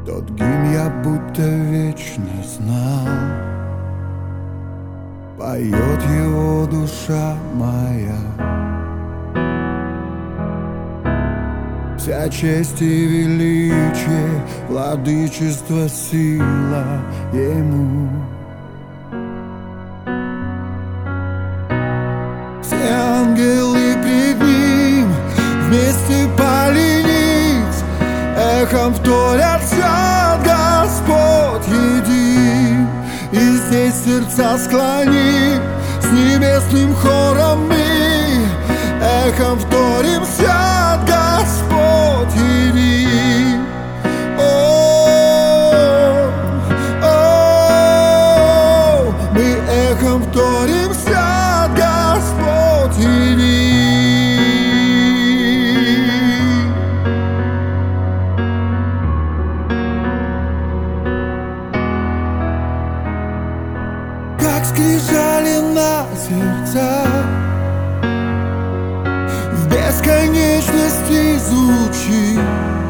Тот гимн я будто вечно знал, поет его душа моя. Вся честь и величие, владычество, сила ему. Все ангелы пред ним вместе пали ниц, эхом вторятся: Господь един. И здесь сердца склоним с небесным хором мы, эхом вторимся: Господь един. О, мы эхом вторимся: Господь един. Как скрижали на сердцах в бесконечности звучит,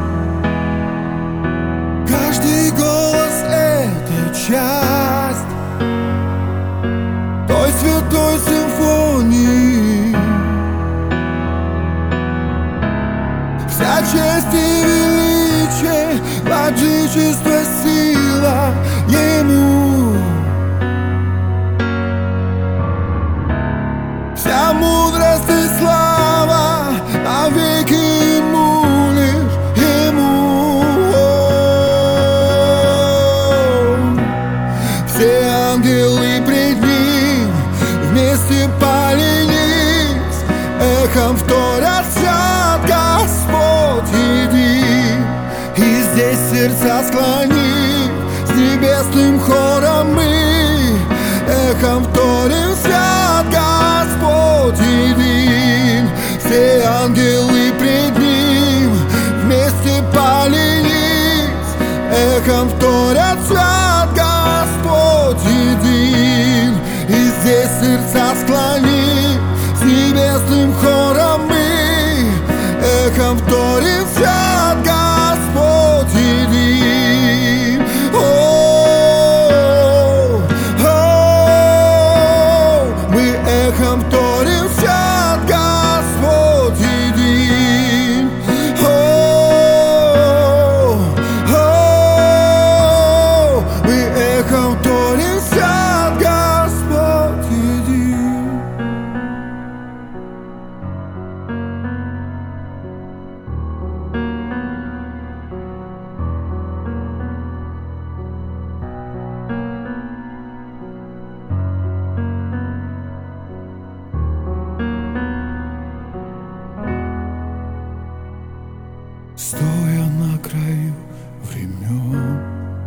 каждый голос — это часть той святой симфонии. Вся честь и величие, владычество, сила ему. Вся мудрость и слава навеки ему, лишь ему. Все ангелы пред ним вместе пали ниц, эхом вторятся: Господь един. И здесь сердца склоним с небесным хором мы, эхом вторимся: Господь един. Все ангелы пред ним вместе пали ниц, эхом вторятся: Господь един. И здесь сердца склоним с небесным хором мы, эхом вторимся: Господь един. Эхом вторимся: Господь един. Мы эхом вторимся: Господь един. Стоя на краю времен,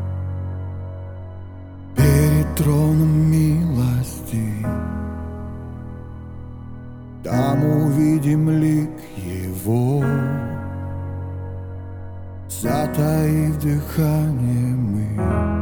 перед троном милости, там увидим лик его, затаив дыхание мы.